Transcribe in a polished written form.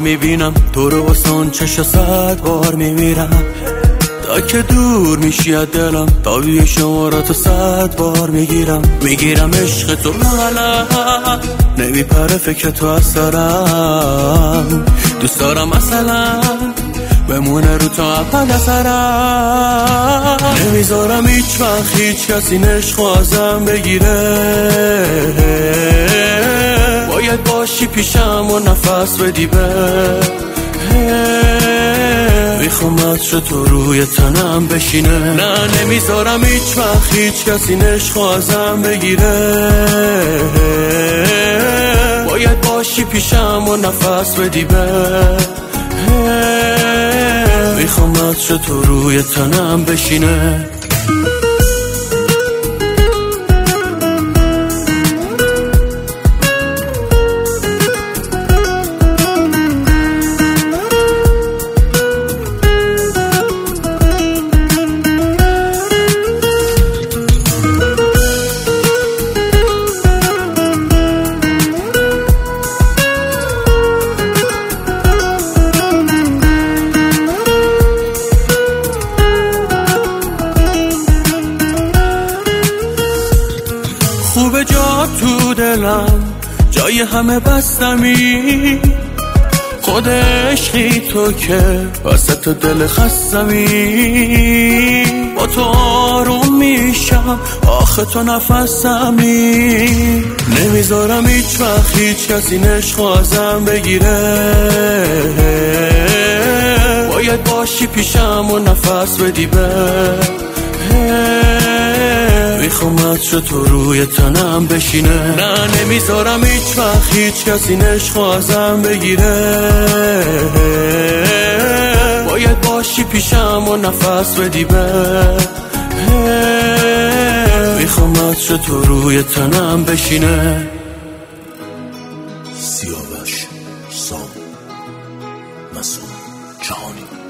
میبینم تو رو واسه اون چشا 100 بار میمیرم تا که دور میشی از دلم تابی شماراتو 100 بار میگیرم عشق تو حالا نمیپره فکر تو از سرم دوست دارم مثلا بمونه رو تا اول سرم نمیذارم هیچ وقت هیچ کسی عشق ازم بگیره باید باشی پیشم و نفس بدی میخوام عطر تو روی تنم بشینه نه نمیذارم هیچ وقت هیچ کسی عشق ازم بگیره باید باشی پیشم و نفس بدی میخوام عطر تو روی تنم بشینه خوب جا تو دلم جای همه بستمی خود عشقی تو که وسط دل خستمی با تو آروم میشم آخه تو نفسمی نمیذارم هیچ وقت هیچ کسی عشق ازم بگیره باید باشی پیشم و نفس بدی میخوام عطر تو روی تنم بشینه نه نمیذارم هیچ وقت هیچ کسی عشق ازم بگیره باید باشی پیشم و نفس بدی میخوام عطر تو روی تنم بشینه سیاوش سام مسعود جهانی